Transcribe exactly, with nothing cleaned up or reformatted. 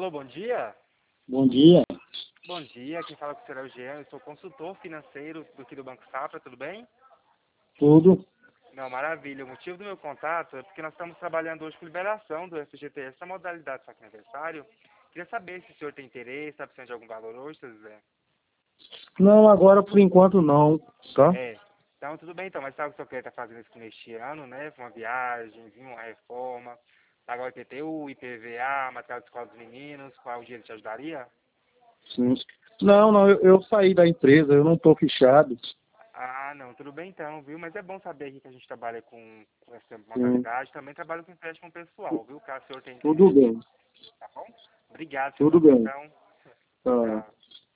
Alô, bom dia. Bom dia. Bom dia, quem fala com o senhor é o Jean, eu sou consultor financeiro do aqui do Banco Safra, tudo bem? Tudo? Não, maravilha. O motivo do meu contato é porque nós estamos trabalhando hoje com liberação do F G T S, essa modalidade de saque aniversário. Queria saber se o senhor tem interesse, está precisando de algum valor hoje, seu José? Não, agora por enquanto não, tá? É. Então, tudo bem, então, mas sabe o que o senhor quer estar fazendo isso neste ano, né? Uma viagem, uma reforma, pagar o I P T U, I P V A, material de escola dos meninos, qual dinheiro te ajudaria? Sim. Não, não, eu, eu saí da empresa, eu não estou fechado. Ah, não, tudo bem então, viu? Mas é bom saber aqui que a gente trabalha com, com essa Sim. modalidade, também trabalha com empréstimo pessoal, viu? Caso o senhor tenha Tudo interesse, bem, tá bom? Obrigado pela sua tudo bem. atenção. Tá. Tchau.